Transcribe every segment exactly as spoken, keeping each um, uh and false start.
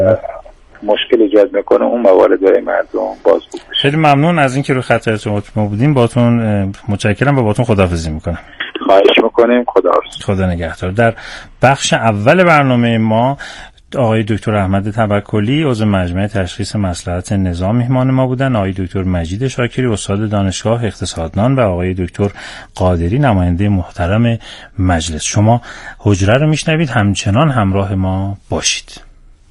مشکل ایجاد میکنه اون موارد برای مردم بازگو بشه. خیلی ممنون از اینکه رو خط ارتباط ما بودیم. باتون متشکرم و باتون خداحافظی میکنم. خواهش میکنیم. خداحافظ. خدا نگهدار. در بخش اول برنامه ما آقای دکتر احمد توکلی عضو مجمع تشخیص مصلحت نظام مهمان ما بودن، آقای دکتر مجید شاکری استاد دانشگاه اقتصاددان و آقای دکتر قادری نماینده محترم مجلس. شما حجره رو میشنوید، همچنان همراه ما باشید.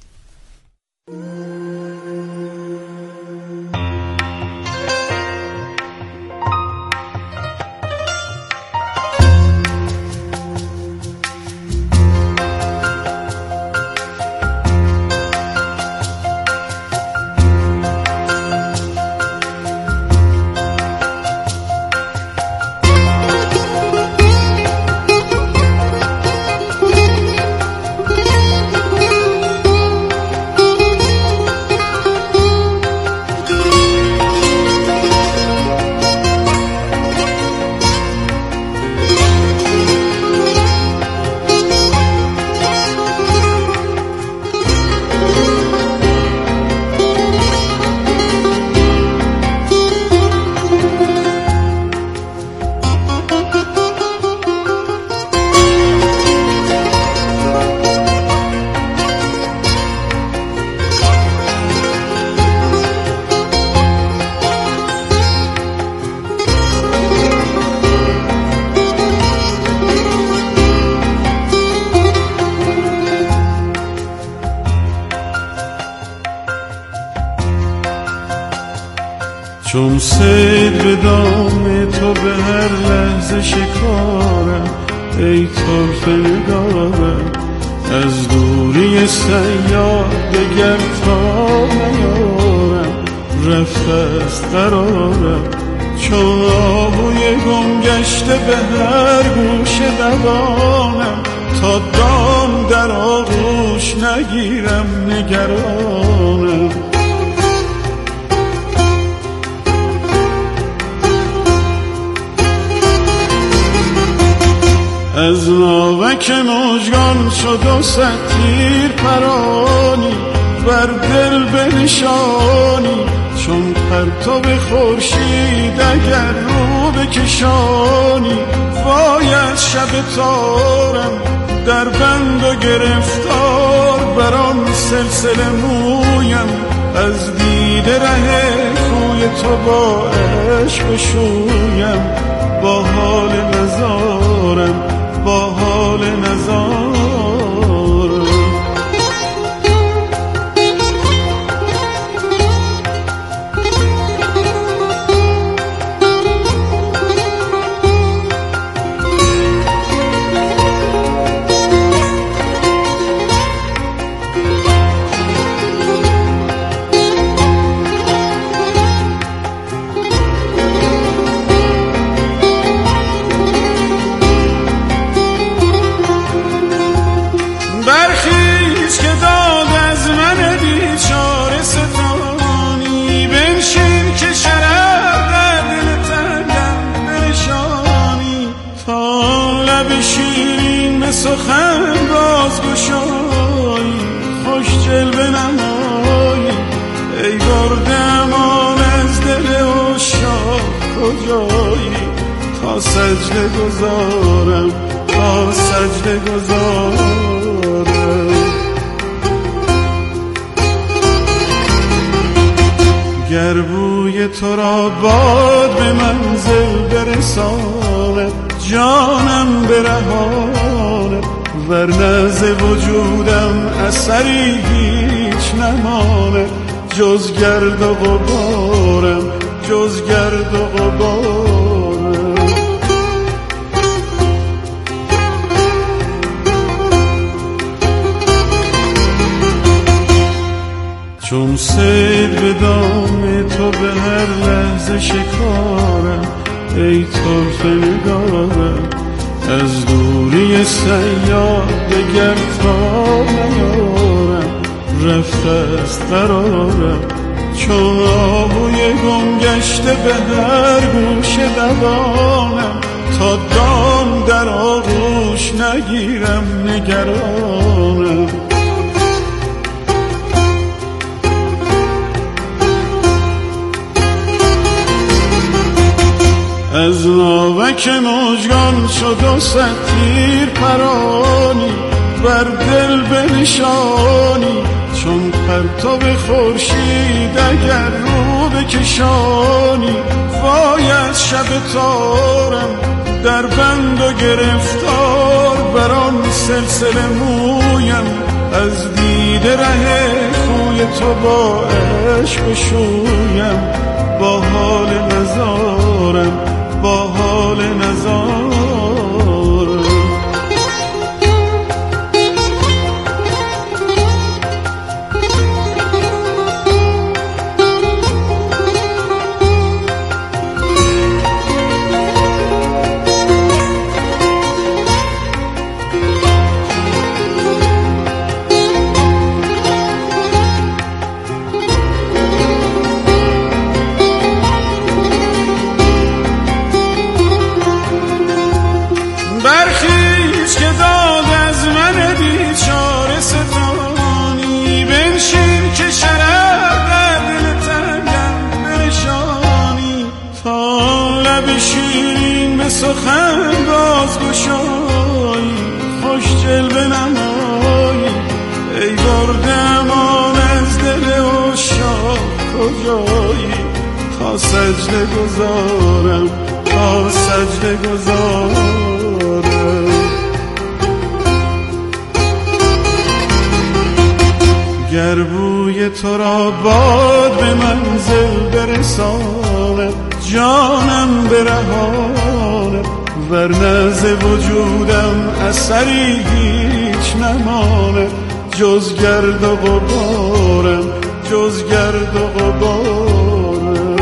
چون سید به دام تو به هر لحظه شکارم، ای طرف نگارم از دوری صیاد دگر تا نیارم، رفته است قرارم چون آهوی گم گشته به هر گوشه دوانم، تا دام در آغوش نگیرم نگرانم. از ناوک مژگان شد و صد تیر پرانی، بر دل بنشانی چون پرتو خورشید اگر رو بکشانی. وای از شب تارم در بند و گرفتار، برام سلسله مویم از دیده ره کوی تو با عشق شویم. با حال نزارم با حال نزارم. سخن بازگشایی خوش جلوه نمایی، ای برده امان از دل عشاق کجایی. تا سجده گذارم تا سجده گذارم. گر بوی تو را باد به منزل برساند، جانم برهاند، ورنه ز وجودم اثری هیچ نماند، جز گرد و غبارم جز گرد و غبارم. چون صید به دام تو به هر لحظه شکارم، ای طرف نگارم از دوری صیاد دگر تا نیارم، رفته است قرارم چون آهوی گم گشته به هر گوشه دوانم، تا دام در آغوش نگیرم نگرانم. از ناوک مژگان شد و صد تیر پرانی بر دل بنشانی چون پرتاب خورشید اگر رو بکشانی. وای از شب تارم در بند و گرفتار بر آن سلسله مویم از دیده ره خوی تو با عشق شویم. با حال نزارم با حال نزارم سخن باز گشایی خوش جلوه نمایی ای برده امان از دل عشاق کجایی تا سجده گذارم تا سجده گذارم. گر بوی تو را باد به منزل برساند جانم برهانه ورنه ز وجودم اثری هیچ نمانه جز گرد و غبارم جز گرد و غبارم.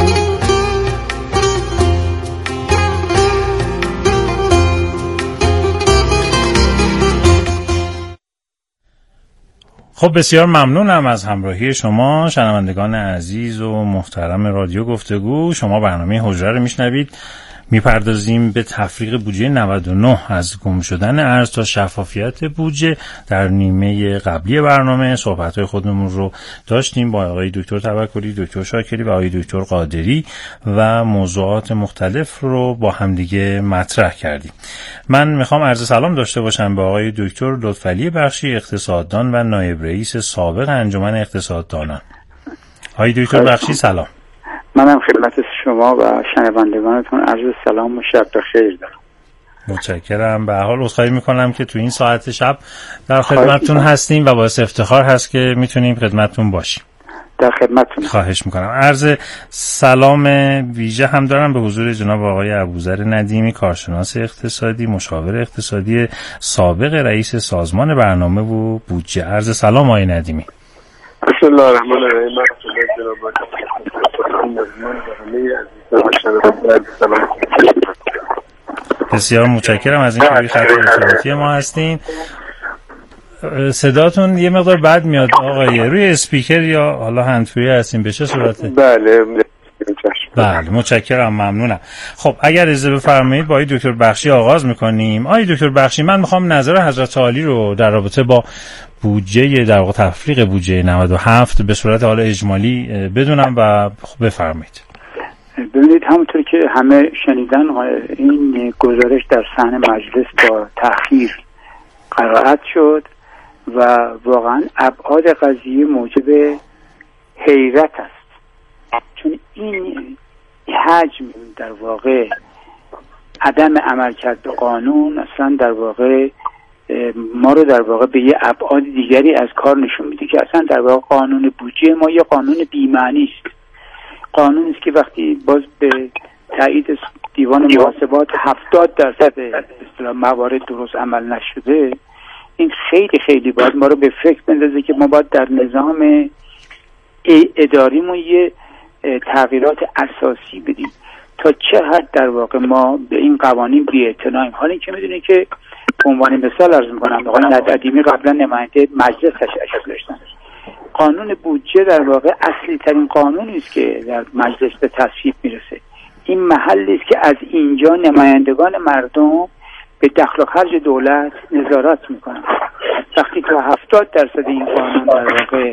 خب بسیار ممنونم از همراهی شما شنوندگان عزیز و محترم رادیو گفتگو. شما برنامه حجره رو میشنوید. میپردازیم به تفریق بودجه نود و نه از گم شدن ارز تا شفافیت بودجه. در نیمه قبلی برنامه صحبت‌های خودمون رو داشتیم با آقای دکتر توکلی، دکتر شاکری و آقای دکتر قادری و موضوعات مختلف رو با همدیگه مطرح کردیم. من میخوام عرض سلام داشته باشم به آقای دکتر لطفعلی بخشی، اقتصاددان و نایب رئیس سابق انجمن اقتصاددانان. آقای دکتر بخشی سلام. منم خدمت شما و شنوندگانتون عرض سلام و شب بخیر دارم. متشکرم. به هر حال عذرخواهی میکنم که تو این ساعت شب در خدمتتون هستیم و باعث افتخار هست که میتونیم خدمتتون باشیم. در خدمتتون. خواهش میکنم. عرض سلام ویژه هم دارم به حضور جناب آقای ابوذر ندیمی، کارشناس اقتصادی، مشاور اقتصادی سابق رئیس سازمان برنامه و بودجه. عرض سلام آقای ندیمی. بسم الله الرحمن الرحیم. بسیار متشکرم از اینکه روی خط ارتباطی ما هستین. صداتون یه مقدار بد میاد آقای، روی اسپیکر یا حالا هندفری هستین؟ به چه صورته؟ بله بله متشکرم، ممنونم. خب اگر اجازه بفرمایید با آقای دکتر بخشی آغاز میکنیم. آقای دکتر بخشی، من میخوام نظر حضرت عالی رو در رابطه با بودجه در واقع تفریق بودجه نود و هفت به صورت حال اجمالی بدونم و خب بفرمایید. ببینید همونطور که همه شنیدن این گزارش در صحن مجلس با تأخیر قرائت شد و واقعا ابعاد قضیه موجب حیرت است، چون این حجم در واقع عدم عملکرد به قانون اصلا در واقع ما رو در واقع به یه ابعاد دیگری از کار نشون میده که اصلا در واقع قانون بودجه ما یه قانون بی‌معنی است. قانونی است که وقتی باز به تایید دیوان محاسبات هفتاد درصد به اصطلاح موارد درست عمل نشده، این خیلی خیلی باید ما رو به فکر بندازه که ما باید در نظام اداریمون یه تغییرات اساسی بدیم تا چه حد در واقع ما به این قوانین بی‌اعتناییم. حالا این که میدونید که به عنوان مثال عرض میکنم آقای ندیمی قبلا نماینده مجلس تشریف داشتن. قانون بودجه در واقع اصلی ترین قانونی است که در مجلس به تصویب میرسه. این محلی است که از اینجا نمایندگان مردم به دخل و خرج دولت نظارت میکنن. وقتی تا هفتاد درصد این قانون در واقع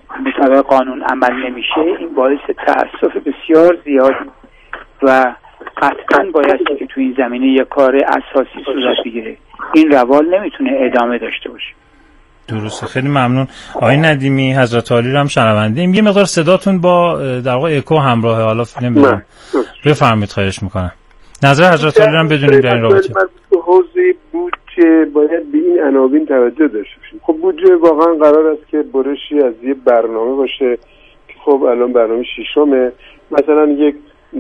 مطابق قانون عمل نمیشه، این باعث تأسف بسیار زیاد و قطعا بایستی که تو این زمینه یک کار اساسی صورت بگیره. این روال نمیتونه ادامه داشته باشه. درسته، خیلی ممنون. آقای ندیمی حضرت عالی رو هم شنونده ایم. یه مقدار صداتون با در واقع اکو همراهه، حالا نمیدونم، بفرمایید خواهش میکنم. نظر حضرت عالی رو هم بدونیم در این رابطه. حوزه بودجه باید به این عناوین توجه داشته باشیم. خب بودجه واقعا قرار است که برشی از یه برنامه باشه که خب الان برنامه ششمه، مثلا یک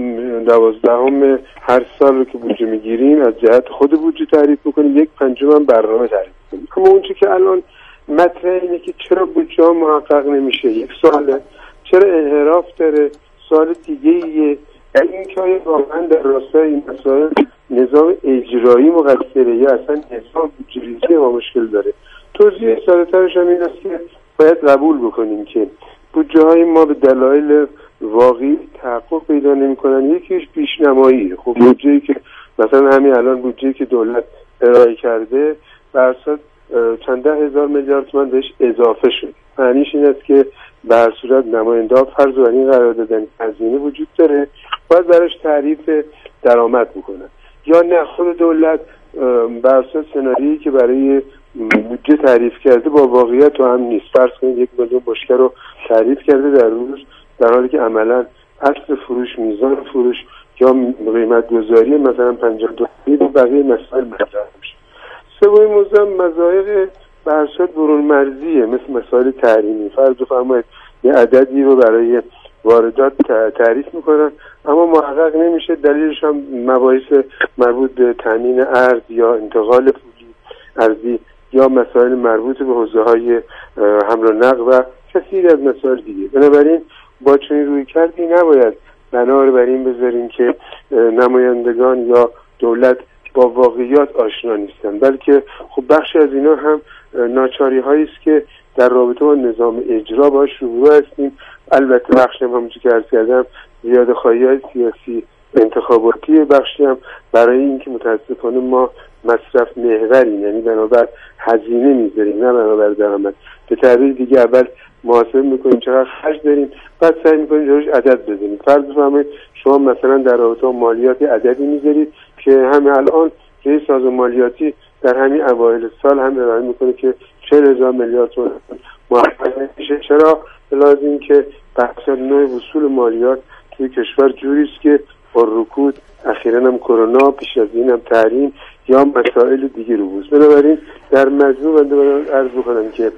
دوازدهم هر سال رو که بودجه میگیریم از جهت خود بودجه تعریف میکنیم، یک پنجم هم برنامه تعریف کنیم. اما اون چیزی که الان مطرح اینه که چرا بودجه ها محقق نمیشه، یک سواله، چرا انحراف داره، سوال دیگه ایه، این که آیا واقعا در راستای این مسائل نظام اجرایی مقصره یا اصلا نظام بودجه ریزی ما مشکل داره. توضیح ساده ترش هم این است که باید قبول بکنیم که بودجه های ما به دلایل واقعی تحقق پیدا نمی‌کنن. یکیش پیشنماییه. خب بودجه‌ای که مثلا همین الان بودجه‌ای که دولت ارائه کرده بر اساس چند ده هزار میلیارد تومان بهش اضافه شد. معنیش این است که به هر صورت نماینده‌ها فرض بر این قرار دادن هزینه وجود داره، باید براش تعریف درآمد بکنن، یا نه خود دولت بر اساس سناریویی که برای بودجه تعریف کرده با واقعیت و هم نیست. فرض کنید یک میلیون بشکه رو تعریف کرده در روز، در حالی که عملاً اصل فروش، میزان فروش یا قیمت گذاری مثلا پنجاه دلاری و بقیه مسائل مطرح میشه. سومین موضوع مضایق به هر صورت برون مرزیه، مثل مسائل تحریمی. فرض بفرمایید یه عددی رو برای واردات تعریف میکنن اما محقق نمیشه، دلیلش هم مباحث مربوط به تامین ارز یا انتقال پولی ارزی یا مسائل مربوط به حوزه‌های حمل و نقل و کثیری از مسائل دیگه. بنابراین با چنین روی کردی نباید بنا رو بر این بذاریم که نمایندگان یا دولت با واقعیات آشنا نیستن، بلکه خب بخشی از اینا هم ناچاری هایی است که در رابطه با نظام اجرا باش روبرو هستیم. البته بخشی هم همونجوری که عرض کردم زیاده خواهی های سیاسی انتخاباتی، بخشی هم برای اینکه متاسفانه ما مصرف محوریم، یعنی بنابر هزینه میذاریم نه بنابر درآمد. به تعبیر دیگه اول محاسبه میکنیم چقدر خرج داریم، بعد سعی میکنیم جلوش عدد بزنیم. فرض بفرمایید شما مثلا در رابطه با مالیات عددی میذارید که همین الان رئیس سازمان مالیاتی در همین اوایل سال هم ارائه میکنه که چهل هزار میلیارد تومان موفق نمیشه. چرا؟ لازم این که بحث نوع وصول مالیات توی کشور جوری است که با رکود، اخیراً هم کرونا، پیش از این هم تحریم یا مسائل دیگه رو بود. بنابراین در مجموع بنده باید عرض بکنم که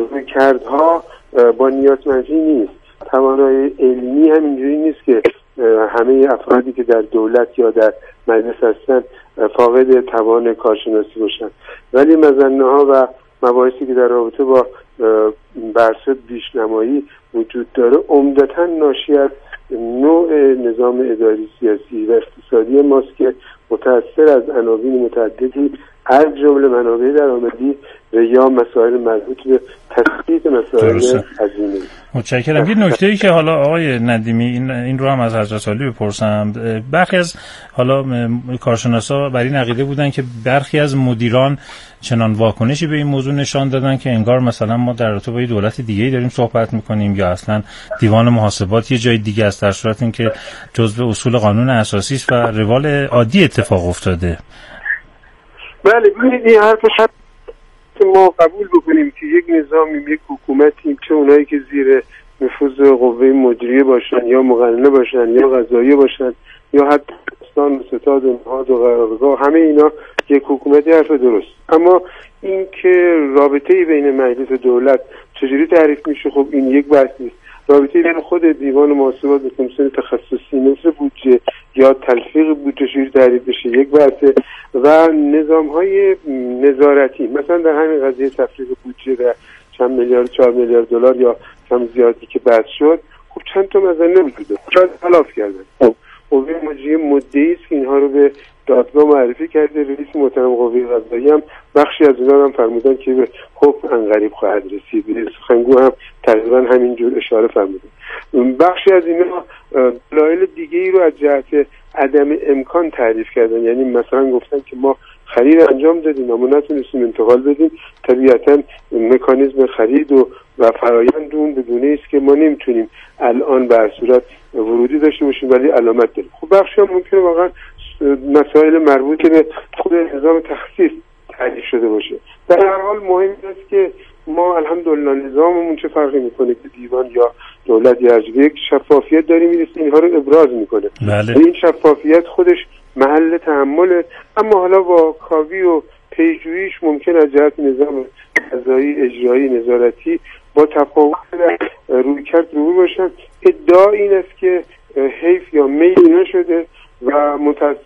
رویکردها با نیازمندی نیست. توانایی علمی هم اینجوری نیست که همه افرادی که در دولت یا در مجلس هستن فاقد توان کارشناسی باشن، ولی مظنه ها و مباحثی که در رابطه با برصد بیشنمایی وجود داره عمدتاً ناشی از نوع نظام اداری، سیاسی و اقتصادی ماست که متأثر از عناوین متعددی از جمله منابع درآمدی و یا مسائل مربوط به تثبیت مسائل هزینه. متشکرم. یه نکته‌ای که حالا آقای ندیمی این این رو هم از حضرت عالی بپرسم. برخی از حالا کارشناسا بر این عقیده بودن که برخی از مدیران چنان واکنشی به این موضوع نشان دادن که انگار مثلا ما در رابطه با یه دولت دیگه‌ای داریم صحبت می‌کنیم یا اصلا دیوان محاسبات یه جای دیگه است، در صورت اینکه جزء اصول قانون اساسی است و روال عادی اتفاق افتاده. بله، ببینید این حرفش ما قبول بکنیم که یک نظامی، یک حکومتی، چه اونایی که زیر نفوذ قوه مجریه باشن یا مقننه باشن یا قضاییه باشن یا حتی دستان و ستاد و نهاد و قرارگاه، همه اینا یک حکومتی حرف درست. اما این که رابطه‌ای بین مجلس و دولت چجوری تعریف میشه، خب این یک بحث نیست. رابطه‌ای بین خود دیوان محاسبات و کمیسیون تخصصی مثل بودجه یا تلفیق بودجه چجوری تعریف بشه یک بحثه، و نظام‌های نظارتی مثلا در همین قضیه تفریق بودجه و چند میلیارد چهار میلیارد دلار یا کم زیادی که بحث شد، خب چند تا مظنه وجود داره، شاید خلاف کردن. خب قوه مجریه مدعی است که اینها رو به دادگاه معرفی کرده. رئیس محترم قوه قضاییه هم بخشی از اینا هم فرمودن که به حکم عنقریب خواهد رسید. سخنگو هم تقریبا همینجور اشاره فرمودن. بخشی از اینا دلایل دیگه ای رو از جهت عدم امکان تعریف کردن، یعنی مثلا گفتن که ما خرید انجام دادیم اما نتونستیم انتقال بدیم. طبیعتا مکانیزم خرید و و فرایند اون بدونه است که ما نمیتونیم الان به هر صورت ورودی داشته باشیم ولی علامت داریم. خب بخشی هم ممکنه واقعا مسائل مربوط به خود نظام تخصیص تعریف شده باشه. در هر حال مهم است که ما الحمدلله نظاممون چه فرقی میکنه که دیوان یا دولت یا هر یک شفافیت داریم میرسه اینها رو ابراز میکنه. بله. این شفافیت خودش محل تحمله، اما حالا با کاوی و پیجوییش ممکن از جهت نظام قضایی اجرایی نظارتی با تفاوت در رویکرد رو باشن. ادعا این است که حیف یا میل نشده و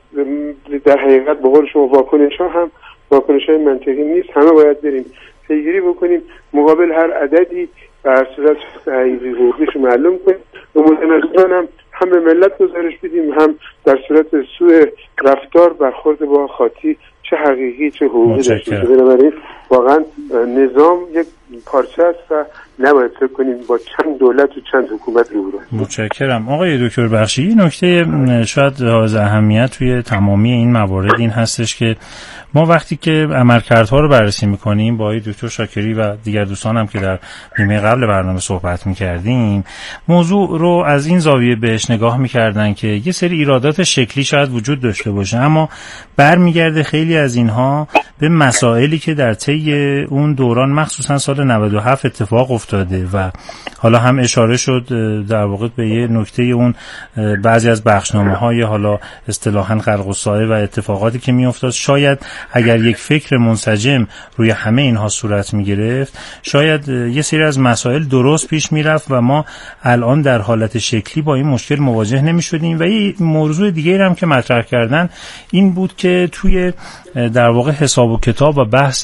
در حقیقت به قول شما واکنش ها هم واکنش های منطقی نیست. همه باید بریم پیگیری بکنیم مقابل هر عددی و هر صورت حقیقی حقوقیش معلوم کنیم و متناسباً هم هم به ملت گزارش بدیم هم در صورت سوء رفتار برخورد با خاطی چه حقیقی چه حقوقی داشته باشه. بنابراین واقعا نظام یک پارچه است و نباید فکر کنیم با چند دولت و چند حکومت رو. متشکرم. آقای دکتر بخشی، نکته شاید حائز اهمیت توی تمامی این موارد این هستش که ما وقتی که عملکردها رو بررسی میکنیم با آقای دکتر شاکری و دیگر دوستان هم که در نیمه قبل برنامه صحبت میکردیم، موضوع رو از این زاویه بهش نگاه میکردن که یه سری ایرادات شکلی شاید وجود داشته باشه اما برمیگرده خیلی از اینها به مسائلی که در طی اون دوران مخصوصا سال نود و هفت اتفاق افتاده و حالا هم اشاره شد در واقع به یه نکته اون بعضی از بخشنامه‌های حالا اصطلاحاً خلق الساعه و اتفاقاتی که میافتاد. شاید اگر یک فکر منسجم روی همه اینها صورت میگرفت شاید یه سری از مسائل درست پیش میرفت و ما الان در حالت شکلی با این مشکل مواجه نمیشدیم. و یه موضوع دیگه هم که مطرح کردن این بود که توی در واقع حساب و کتاب و بحث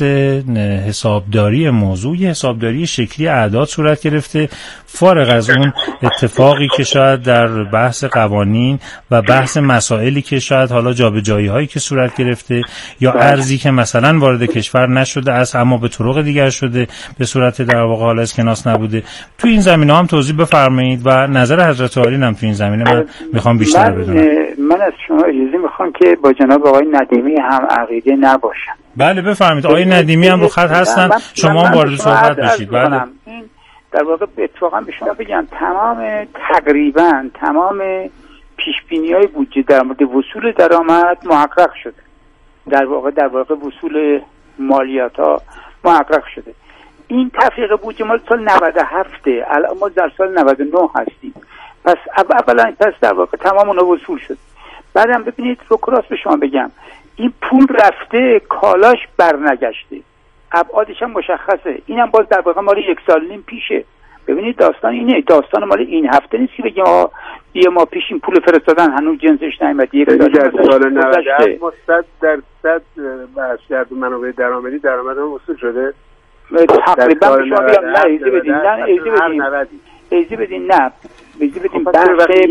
حسابداری موضوع یه حسابداری شکلی اعداد صورت گرفته فارغ از اون اتفاقی که شاید در بحث قوانین و بحث مسائلی که شاید حالا جابجایی هایی که صورت گرفته یا ارزی که مثلا وارد کشور نشده است اما به طرق دیگر شده به صورت در واقع حالا اسکناس نبوده. تو این زمینه هم توضیح بفرمایید و نظر حضرت عالی هم تو این زمینه من میخوام بیشتر بدونم. من از شما اجازه میخوام که با جناب آقای ندیمی هم عقیده نباشم. بله بفرمایید. آقای ندیمی هم رو خط هستن، شما هم وارد صحبت بشید. بله. این در واقع اتفاقا به شما بگم تمام تقریبا تمام پیشبینی‌های بودجه در مورد وصول درآمد محقق شده. در واقع در واقع وصول مالیات‌ها محقق شده. این تفریق بودجه مال سال نود و هفت، الان ما در سال نود و نه هستیم. پس اولا پس در واقع تمام اونها وصول شد. بعدم ببینید رو کراس به شما بگم این پول رفته کالاش برنگشته، ابعادش هم مشخصه. اینم باز در واقع مال یک سال نیم پیشه. ببینید داستان اینه، داستان مال این هفته نیست که بگیم آ یه ما پیش این پول فرستادن هنوز جنسش نیامد. یک سال در سال نود و هفت ما صد درصد بخش منابع درآمدی درآمد هم وصول شده. تقریبا به شما بگم نه ایزی بدین نه ایزی بدین ایزی بدین نه ایزی بدین بحث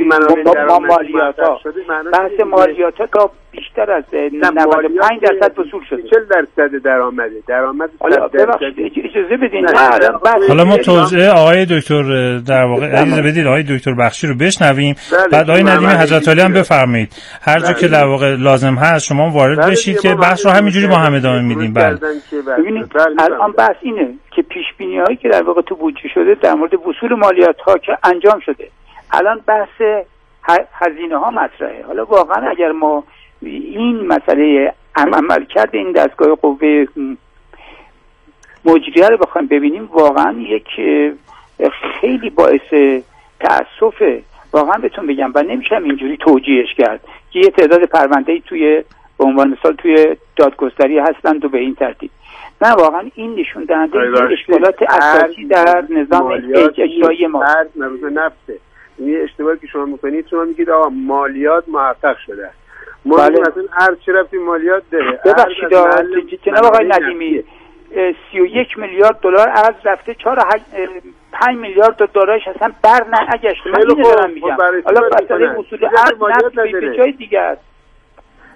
ما مالیات ها بحث مالیات ها تا بیشتر از نود و پنج درصد وصول شده. چهل درصد درآمده درآمد اجازه بدین. حالا ما توضیح آقای دکتر در واقع اجازه بدید آقای دکتر بخشی رو بشنویم بعد آقای ندیمی حضرت عالی هم بفرمایید هر جا که در واقع لازم هست شما وارد بشید که بحث رو همینجوری با هم ادامه میدیم. بله ببینید الان بحث اینه که پیش بینی هایی که در واقع تو بودجه شده در مورد وصول مالیات ها که انجام شده الان بحث هزینه ها مطرحه. حالا واقعا اگر ما این مسئله عمل کرده این دستگاه قوه مجریه رو بخوایم ببینیم واقعا یک خیلی باعث تأسفه. واقعا بهتون بگم و نمیشم اینجوری توجیهش کرد که یه تعداد پرونده‌ای توی به عنوان مثال توی دادگستری هستند و به این ترتیب. نه واقعا این نشون دهنده اشکالات اساسی در نظام اجرایی ما هر مربوط به نفته. این اشتباهی که شما میکنید شما میگید آقا مالیات محقق شده. ما مثلا هر چی رفتیم مالیات داره. ببخشید جناب آقای ندیمی سی و یک میلیارد دلار ارز رفته چهار پنج میلیارد دلارش اصلا بر نگشته. من اینو دارم میگم. حالا مسئله اصول ارز نفت به جای دیگه است.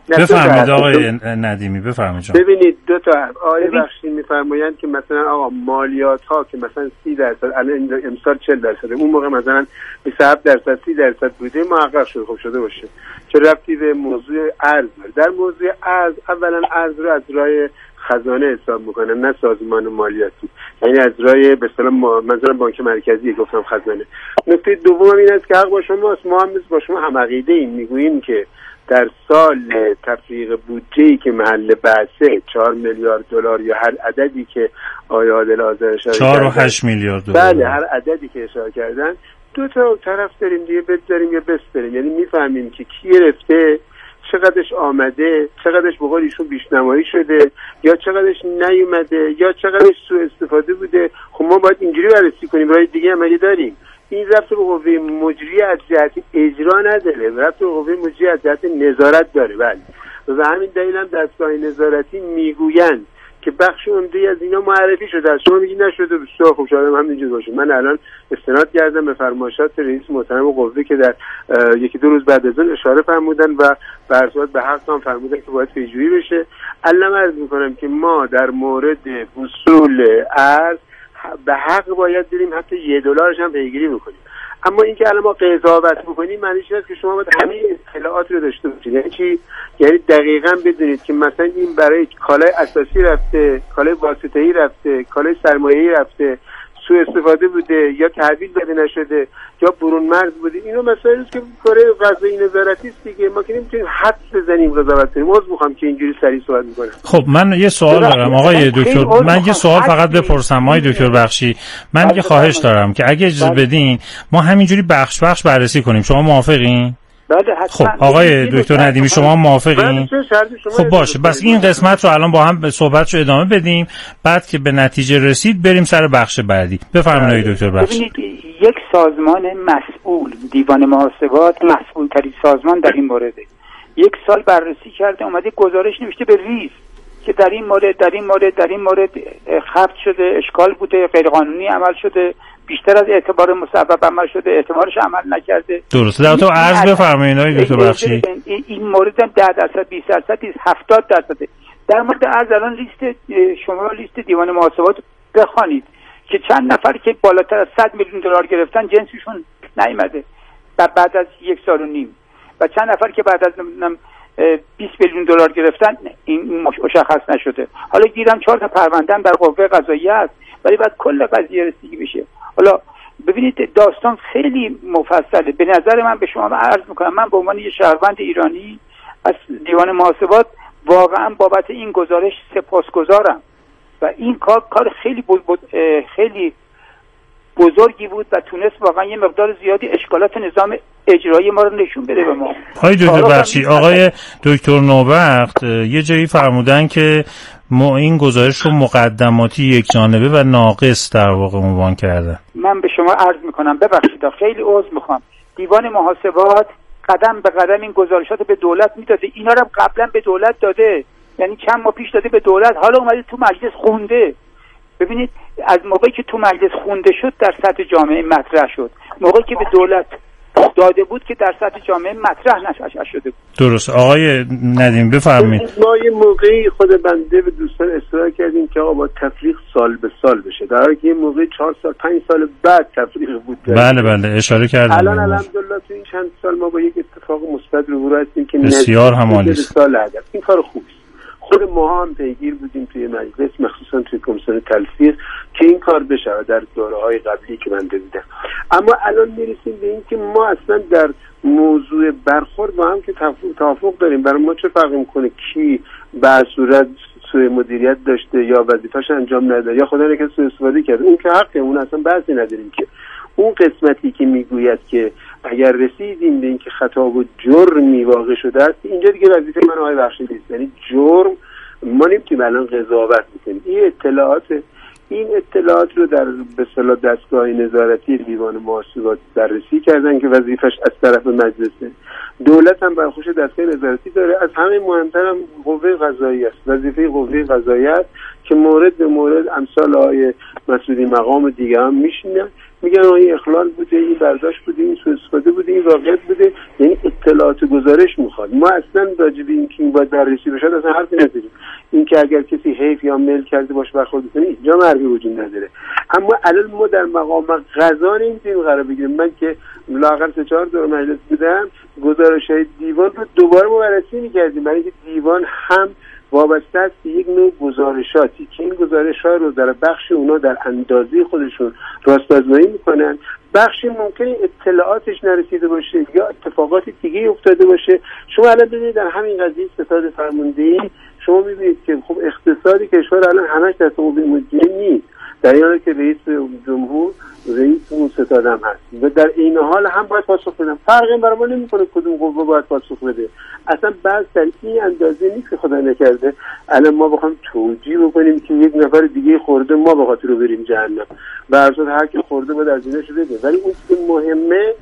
بفرمایید آقای ندیمی، بفرمایید. ببینید دو تا آقای بخشی میفرمایند که مثلا آقا مالیات ها که مثلا سی درصد الان امسال چهل درصد، اون موقع مثلا بیست و هفت درصد سی درصد بوده، محقق شده خب شده باشه، چه ربطی به موضوع ارز داره؟ در موضوع ارز اولا ارز رو از راه خزانه حساب میکنن، نه سازمان مالیاتی، یعنی از راه به اصطلاح منظورم بانک مرکزی، گفتم خزانه. نکته دوم این است که حق با شماست، ما هم با شما هم عقیده ایم، میگوییم که در سال تفریق بودجه‌ای که محل بحثه چهار میلیارد دلار یا هر عددی که آقای عادل آذر اشاره کردن، چهار و هشت میلیارد دلار، بله هر عددی که اشاره کردن، دو تا طرف داریم دیگه، بذاریم یا بسپریم، یعنی میفهمیم که کی گرفته، چقدرش آمده، چقدرش به قول ایشون بیشنمایی شده، یا چقدرش نیومده، یا چقدرش سوء استفاده بوده. خب ما باید اینجوری بررسی کنیم، راه دیگه هم اگه داریم. این ربط به قوه مجریه از جهت اجرا نداره، ربط به قوه مجریه از جهت نظارت داره. بله و همین دلیل هم دستگاه نظارتی میگویند که بخش عمده‌ای از اینا معرفی شده. از شما میگی نشده، بسیار خوب، شاید هم اینجوری باشه. من الان استناد کردم به فرمایشات رئیس محترم قوه که در یکی دو روز بعد از اون اشاره فرمودن و به هر صورت به حق هم فرمودن که باید پیگیری بشه. علم عرض میکنم که ما در مورد وصول ارز به حق باید بریم، حتی یه دلارش هم پیگیری بکنیم. اما اینکه الان ما قضاوت بکنیم معنیش اینه که شما باید همه اطلاعات رو داشته باشید. یعنی چی؟ یعنی دقیقاً بدونید که مثلا این برای کالای اساسی رفته، کالای واسطه‌ای رفته، کالای سرمایه‌ای رفته، سوء استفاده بوده یا تحویل داده نشده یا برون مرز بوده. اینو مسائلی است که کار قضایی نظارتی است دیگه. ما که نمیتونیم حد بزنیم قضاوت کنیم. عذر می‌خوام که اینجوری سریع صحبت می‌کنم. خب من یه سوال دارم آقای دکتر، من یه سوال فقط بپرسم آقای دکتر بخشی. من یه خواهش دارم که اگه اجازه بدین ما همینجوری بخش بخش بررسی کنیم. شما موافقین؟ خب آقای دکتر ندیمی شما موافقین؟ خب باشه، بس این قسمت رو الان با هم به صحبتشو ادامه بدیم، بعد که به نتیجه رسید بریم سر بخش بعدی. بفرمایید آقای دکتر بخشی. ببینید یک سازمان مسئول، دیوان محاسبات مسئول ترین سازمان در این مورده، یک سال بررسی کرده، اومده گزارش نوشته به ریز که در این مورد در این مورد در این مورد خفت شده، اشکال بوده، غیرقانونی عمل شده، بیشتر از اعتبار مسبب عمل شده، اعتبارش عمل نکرده. درسته. در تو عرض بفرمایید آقای دکتر بخشی. این مورد هم ده درصد بیست درصد هفتاد درصد. در مورد عرض الان لیست شما لیست دیوان محاسبات بخوانید که چند نفر که بالاتر از صد میلیون دلار گرفتن جنسشون نیامده بعد از یک سال و نیم، و چند نفر که بعد از بیست میلیون دلار گرفتن این مشخص نشده. حالا گیرم چهار تا پرونده در قوه قضاییه است، ولی بعد کل قضیه رسیدگی بشه. حالا ببینید داستان خیلی مفصله. به نظر من به شما عرض میکنم، من به عنوان یه شهروند ایرانی از دیوان محاسبات واقعا بابت این گزارش سپاسگزارم و این کار کار خیلی بود بود خیلی بزرگی بود و تونست واقعا یه مقدار زیادی اشکالات نظام اجرایی ما رو نشون بده به ما. آقای دکتر بخشی، آقای دکتر نوبخت یه جایی فرمودن که ما این گزارش رو مقدماتی یک جانبه و ناقص در واقع عنوان کرده. من به شما عرض میکنم ببخشید خیلی عذر میخوام، دیوان محاسبات قدم به قدم این گزارشات به دولت میداده، اینا رو قبلا به دولت داده، یعنی چند ماه پیش داده به دولت، حالا اومده تو مجلس خونده. ببینید از موقعی که تو مجلس خونده شد در سطح جامعه مطرح شد، موقعی که به دولت داده بود که در سطح جامعه مطرح نشده بود. درست. آقای ندیم بفرمایید. ما یه موقعی خود بنده به دوستان اصرار کردیم که آقا با تفریق سال به سال بشه، در حالی که یه موقعی چهار سال پنج سال بعد تفریق بود. بله بله اشاره کردم. الان الحمدلله تو این چند سال ما با یک اتفاق مثبت روبرو هستیم که بسیار همالی است. این کار خوبه. خود ما هم پیگیر بودیم توی مجلس، مخصوصا توی کمیسیون تلفیق، که این کار بشه در دوره‌های قبلی که من دیدم. اما الان میرسیم به این که ما اصلا در موضوع برخورد با هم که توافق داریم. برای ما چه فرقی میکنه کی به صورت سوء مدیریت داشته یا وظیفه‌اش انجام نداده یا خدا نکنه سوء استفاده کرده، اون که حقه، اون اصلا بحثی نداریم. که اون قسمتی که میگوید که اگر رسیدیم به این که خطا و جرمی واقع شده است، اینجا دیگه وظیفه من آقای بخشی نیست. یعنی جرم ما نمیتونیم الان قضاوت بکنیم. این اطلاعات این اطلاعات رو در به اصطلاح دستگاه نظارتی دیوان محاسبات بررسی کردن که وظیفش از طرف مجلسه. دولت هم برخوش دستگاه نظارتی داره. از همه مهمتر هم قوه قضاییه است. وظیفه قوه قضاییه است که مورد به مورد امثال آقای مسئولی مقام دیگه هم میشینن میگن این اخلال بوده، این برداشت بوده، این سوء استفاده بوده، این واقعیت بوده. یعنی اطلاعات گزارش میخواد. ما اصلا راجع به این که این باید بررسی بشه اصلا حرفی نداریم. این که اگر کسی حیف یا میل کرده باشه برخورد کنه اینجا مرگی وجود نداره. اما الان ما در مقام قضا نمیتونیم قرار بگیریم. من که لااقل سه چهار دور مجلس بودم، گزارش‌های دیوان رو دوباره ما بررسی می‌کردیم، برای اینکه دیوان هم وابسته است به یک نوع گزارشاتی که این گزارش‌ها رو در بخش اونا در اندازه خودشون راست‌آزمایی می‌کنن، بخشی ممکنه اطلاعاتش نرسیده باشه یا اتفاقات دیگه افتاده باشه. شما الان ببینید در همین قضیه ستاد فرماندهی شما می‌بینید که خب اقتصادی کشور الان همش دست مبین مدیر نیست، در این حال که رئیس جمهور رئیس اون ستاد هم هست و در این حال هم باید پاسخ بدن. فرقی برای ما نمی‌کنه کدوم قوه باید پاسخ بده. اصلا بعض در این اندازه نیست که خدا نکرده الان ما بخوام توجیه بکنیم که یک نفر دیگه خورده ما به خاطر رو بریم جهنم. به هر صورت هر کی خورده باید از اینش بده. ولی اون که مهمه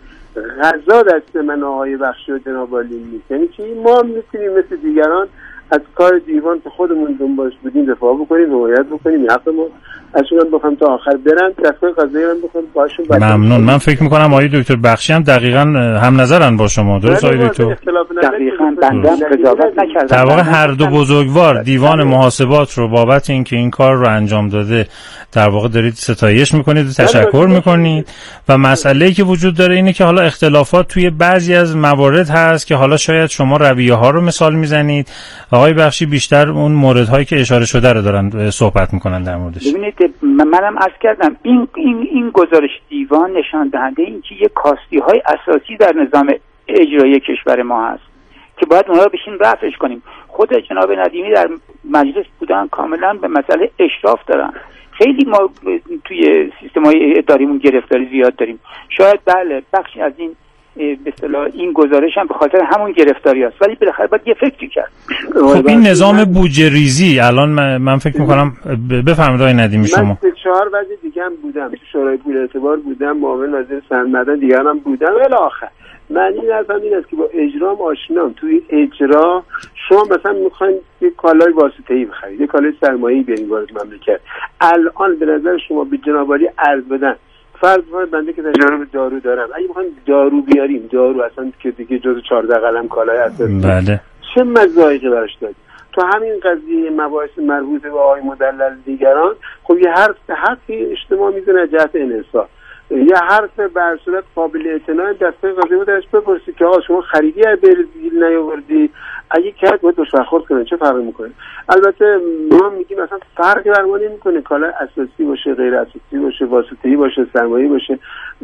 غذا دست من آقای بخشی و جناب عالی نیست. یعنی چی؟ ما میتونیم مثل دیگران از کار دیوان که خودمون دنبالش بودیم دفاع بکنیم، حمایت بکنیم، حق ما ازشون بخوام تا آخر برن، دستگاه قضایی هم بخوام باشون. ممنون. من فکر میکنم آقای دکتر بخشی هم دقیقاً هم نظرن با شما. درست آقای دکتر؟ دقیقاً بنده قضاوت نکردم. در واقع هر دو بزرگوار دیوان محاسبات رو بابت اینکه این کار رو انجام داده در واقع دارید ستایش میکنید و تشکر میکنید و مسئله‌ای که وجود داره اینه که حالا اختلافات توی بعضی از موارد هست که حالا شاید شما رویه ها رو مثال میزنید، آقای بخشی بیشتر اون موردهایی که اشاره شده رو دارن صحبت میکنن در موردش. ببینید منم عرض کردم این این این گزارش دیوان نشان دهنده این که یک کاستی‌های اساسی در نظام اجرایی کشور ما هست که باید اونها رو بشین رفعش کنیم. خود جناب ندیمی در مجلس بودن کاملا به مسئله اشراف دارن. خیلی ما توی سیستم‌های اداریمون گرفتاری زیاد داریم. شاید بله بخشی از این به اصطلاح این گزارش هم به خاطر همون گرفتاری است، ولی بالاخره باید یه فکری کرد. خب این نظام بودجه ریزی الان من, من فکر می‌کنم بفرمایید آقای ندیمی شما. من سه چهار وجه دیگه هم بودم، شورای پول اعتبار بودم، معاون وزیر صنعت دیگه هم بودم. الی آخر معنی نظام این است که با اجرام آشنام. توی اجرا شما مثلا میخواین یک کالای واسطه‌ای بخرید، یک کالای سرمایه‌ای بیارین وارد مملکت. الان به نظر شما به جناب عالی عرض بدن، فرض کنید بنده که تجربه دارو دارم، اگه میخوایم دارو بیاریم، دارو اصلا که دیگه جز چهارده قلم کالای اساسی، بله چه مزایقی براش دارید؟ تو همین قضیه مباحث مربوط به آقای مدلل دیگران، خب یه حرف حرفی اجتماع میزنه جهت انحصار، یه حرف بر صورت قابل اعتنا دسته قضیه بود ازش بپرسید که آقا شما خریدی از برزیل نیاوردی، اگه کرد باید باش برخورد کنن، چه فرقی میکنه؟ البته ما میگیم مثلا فرقی بر ما نمیکنه کالا اساسی باشه، غیر اساسی باشه، واسطه‌ای باشه، سرمایه‌ای باشه.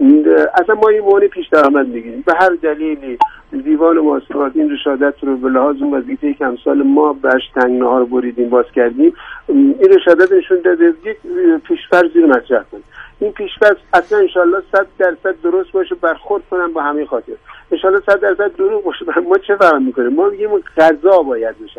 اصلا ما این مونی پیش درآمد میگیریم به هر دلیلی. دیوان محاسبات این رشادت رو به لحاظ اون وظیفه‌ای که امسال ما بهش تنگناها رو بریدیم باز کردیم، این رشادت نشون داده یک پیش‌فرضی رو مطرح کنیم. این پیش‌فرض اصلا انشالله صد درصد درست باشه، برخورد کنم با همه خاطر. انشالله صد درصد دروغ باشه، ما چه فرق میکنه؟ ما میگیم قضا باید بشه.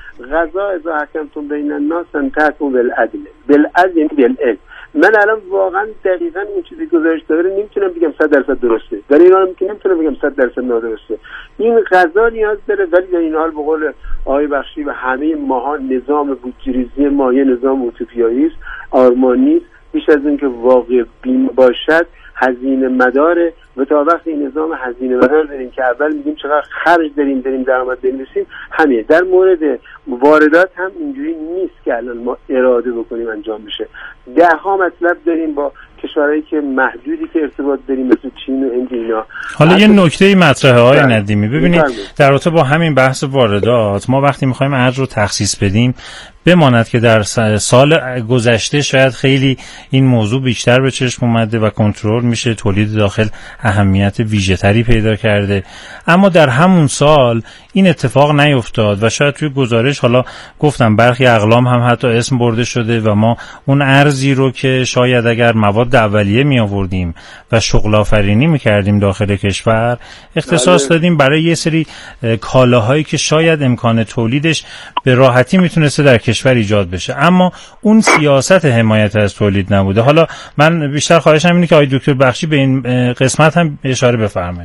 قضا اذا حکمتم بین الناس ان تحکموا بالعدل. بالعدل یعنی بالعلم. من الان واقعا دقیقاً این چیزی گزارش داره نمیتونم بگم صد درصد درسته. در این حال میگم نمیتونم بگم صد درصد نادرسته. این قضا نیاز داره، ولی در این حال به قول آقای بخشی و همه ماها نظام بودجه‌ریزی ما یه نظام اوتوپیایی است، آرمانی است. بیش از این که واقع بین باشد هزینه مداره و تا وقتی این نظام هزینه مدار داریم که اول میگیم چقدر خرج داریم داریم درآمد بنویسیم، همین در مورد واردات هم اینجوری نیست که الان ما اراده بکنیم انجام بشه. ده ها مطلب داریم با کشورهایی که محدودی که ارتباط داریم مثل چین و هند اینا. حالا یه نکته مطرحه های ندیمی، ببینید در رابطه با همین بحث واردات ما وقتی میخوایم ارز رو تخصیص بدیم، بماند که در سال گذشته شاید خیلی این موضوع بیشتر به چشم اومده و کنترل میشه، تولید داخل اهمیت ویژه‌تری پیدا کرده، اما در همون سال این اتفاق نیفتاد و شاید توی گزارش حالا گفتم برخی اقلام هم حتی اسم برده شده و ما اون ارزی رو که شاید اگر مواد اولیه می آوردیم و شغل آفرینی می کردیم داخل کشور اختصاص دادیم برای یه سری کالاهایی که شاید امکان تولیدش به راحتی میتونسته در کشور ایجاد بشه، اما اون سیاست حمایت از تولید نبوده. حالا من بیشتر خواهشم اینه که آقای دکتر بخشی به این قسمت هم اشاره بفرمایید.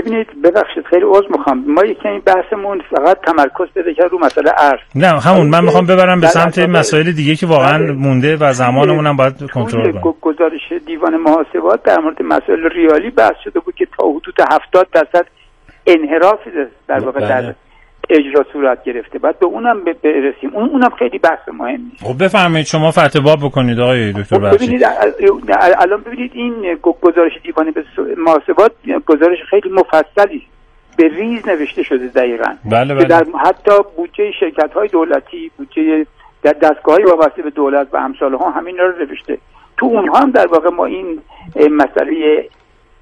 ببینید ببخشید خیلی عذر میخوام، ما یکی این بحثمون فقط تمرکز بده که رو مسئله ارز. نه همون من میخوام ببرم به سمت مسائل دیگه که واقعا مونده و زمانمون هم باید کنترل کنیم. گزارش دیوان محاسبات در مورد مسائل ریالی بحث شده بود که تا حدود هفتاد درصد انحراف در واقع در اجرا صورت گرفته. بعد به اونم برسیم. اون اونم خیلی بحث مهمی. خب بفرمایید شما فتوا بکنید آقای دکتر بخشی. ببینید الان ببینید این گزارش دیوان محاسبات گزارش خیلی مفصلی به ریز نوشته شده دقیقاً. بله بله. در حتی بودجه شرکت‌های دولتی، بودجه در دستگاه‌های وابسته به دولت و امثال ها همین رو نوشته. تو اونها هم در واقع ما این مسئله